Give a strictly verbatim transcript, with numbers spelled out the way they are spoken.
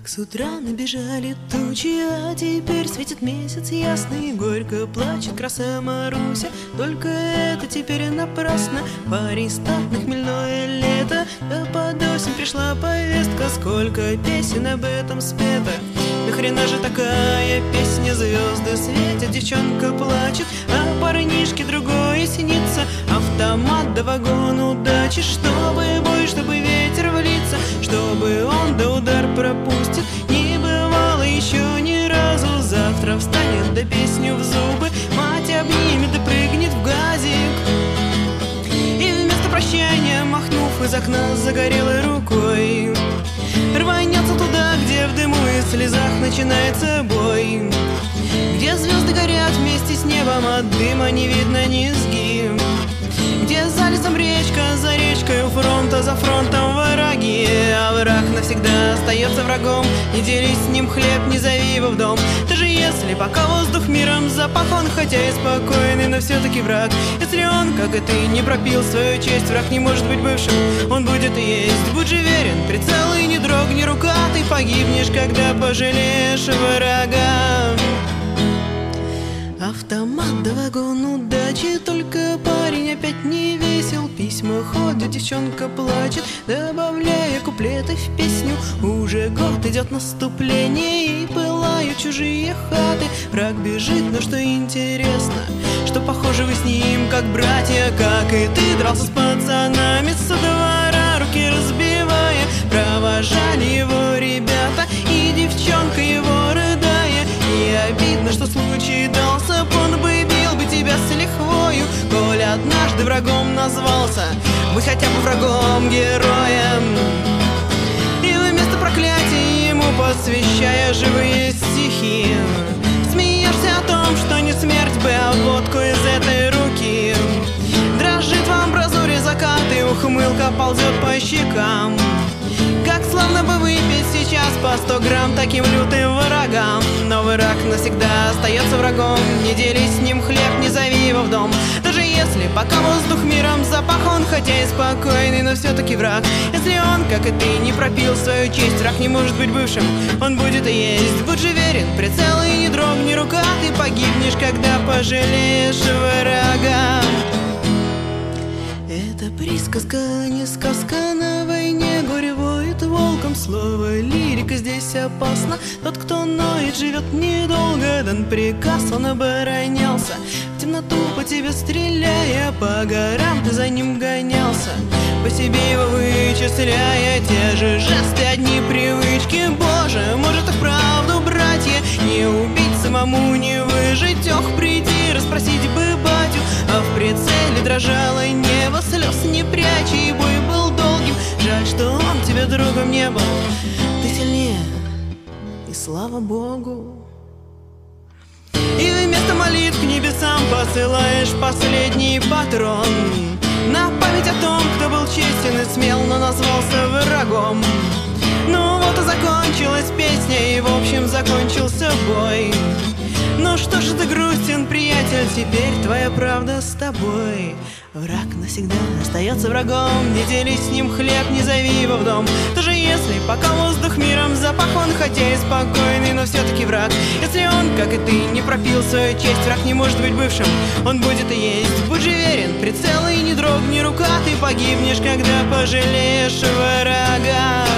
С утра набежали тучи, а теперь светит месяц ясный. Горько плачет краса Маруся, только это теперь напрасно. Парень статный, хмельное лето, да под осень пришла повестка. Сколько песен об этом спето, нахрена же такая песня? Звезды светят, девчонка плачет, а парнишке другое снится. Автомат да вагон удачи, чтобы бой, чтобы ветер в лица, чтобы он да удар пропустит. Не бывало еще ни разу. Завтра встанет да песню в зубы, мать обнимет да прыгнет в газик. И вместо прощания, махнув из окна загорелой рукой, рванется туда, где в дыму и слезах начинается бой, где звезды горят вместе с небом, от дыма не видно низги, где за лесом речка, за речкой у фронта, за фронтом враги. А враг навсегда остается врагом, не делись с ним хлеб, не зови его в дом. Даже если пока воздух миром запах, он хотя и спокойный, но все-таки враг. Если он, как и ты, не пропил свою честь, враг не может быть бывшим, он будет и есть. Будь же верен, прицел и не дрогни рука, ты погибнешь, когда пожалеешь врага. Автомат да вагон удачи, только парень опять не весел. Письма ходят, девчонка плачет, добавляя куплеты в песню. Уже год идет наступление, и пылают чужие хаты. Враг бежит, но что интересно, что похожи вы с ним, как братья. Как и ты дрался с пацанами со двора, руки разбивая. Провожали его ребята, и девчонка его рыдая. И обидно, что случай дался, он бы бил бы тебя с лихвою. Коль однажды врагом назвался, будь хотя бы врагом героем. И вместо проклятия ему посвящая живые стихи, смеешься о том, что не смерть бы, а водку из этой руки. Дрожит в амбразуре закат, и ухмылка ползет по щекам. Как славно бы выпить сейчас по сто грамм таким лютым врагам. Но враг навсегда остается врагом, не делись с ним хлеб, не зови его в дом. Даже если пока воздух миром запах, он хотя и спокойный, но все-таки враг. Если он, как и ты, не пропил свою честь, враг не может быть бывшим, он будет и есть. Будь же верен, прицел и не дрогни рука, ты погибнешь, когда пожалеешь врага. Это присказка, не сказка, на войне горе воет волком. Слово лирика здесь опасно, тот, кто ноет, живет недолго. Дан приказ, он оборонялся, в темноту по тебе стреляя. По горам ты за ним гонялся, по себе его вычисляя. Те же жесты, одни привычки, боже, может и вправду, братья, не убить самому, не выжить. Ох, приди, расспросить бы батю, а в прицеле дрожало небо, слез не пряча, и бой был долгим. Жаль, что он тебе другом не был, ты сильнее, и слава Богу. И вместо молитв к небесам посылаешь последний патрон, на память о том, кто был честен и смел, но назвался врагом. Ну вот и закончилась песня, и в общем закончился бой. Ну что ж ты грустен, приятель, теперь твоя правда с тобой. Враг навсегда остается врагом, не делись с ним хлеб, не зови его в дом. Даже если пока воздух миром запах, он хотя и спокойный, но все-таки враг. Если он, как и ты, не пропил свою честь, враг не может быть бывшим, он будет и есть. Будь же верен, прицел и не дрогни рука, ты погибнешь, когда пожалеешь врага.